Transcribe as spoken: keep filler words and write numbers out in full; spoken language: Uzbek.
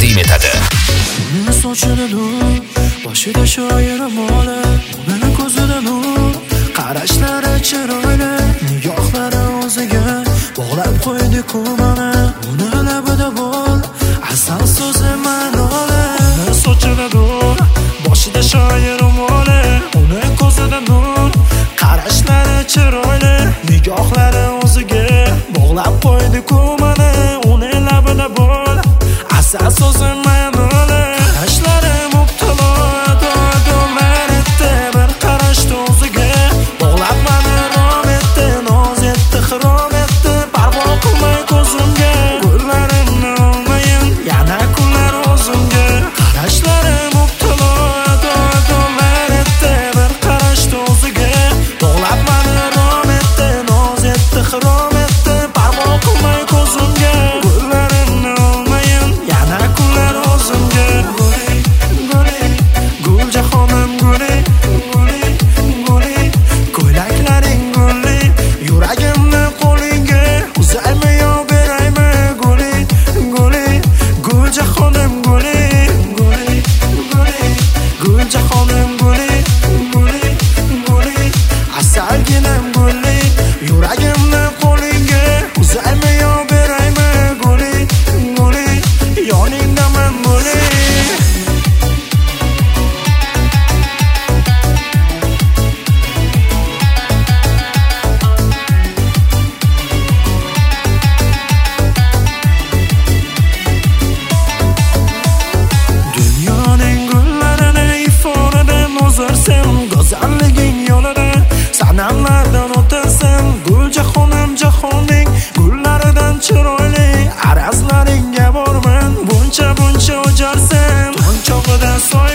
taqdim etadi. Uning sochida nur, boshida shoirim oli, uning ko'zida nur, qarashlari chiroyli, nigohlari o'ziga bog'lab qo'ydi ko'mani. Uning labida bol, asal so'zi ma'noli. Uning sochida nur, boshida shoirim oli, uning ko'zida nur, qarashlari chiroyli, nigohlari o'ziga bog'lab qo'ydi ko'mani. Uning labida bol, asal so'zi ma'noli. Qarashlari mubtalo adolar etdi, bir qarashda o'ziga bog'lab mani rom etdi, noz etdi, xirom etdi, parvo qilmay ko'zimga. Qo'llarimni olmayin, yana kunlar o'zimga. Qarashlari mubtalo adolar etdi, bir qarashda o'ziga bog'lab mani rom etdi, noz etdi, xirom etdi, parvo qilmay ko'zimga. Qo'llarimni olmayin, yana kunlar o'zimga. Guljahonim guli, guli, guli, ko'ylaklaring guli, yuragimni qo'lingga uzaymi yo beraymi? Guli, guli, guljahonim guli, guli, guli, guljahonim guli, guli, guli, asalginam guli, yuragimni qo'lingga uzaymi yo beraymi? Guli, guli, yoningdaman guli. Dunyoning gullarini iforidan o'zarsam, go'zalliging yo'lida sanamlardan o'tasan. Guljahonim jahonning gullaridan chiroyli, arazlaringga borman buncha buncha o'jarsam. Tong chog'ida soy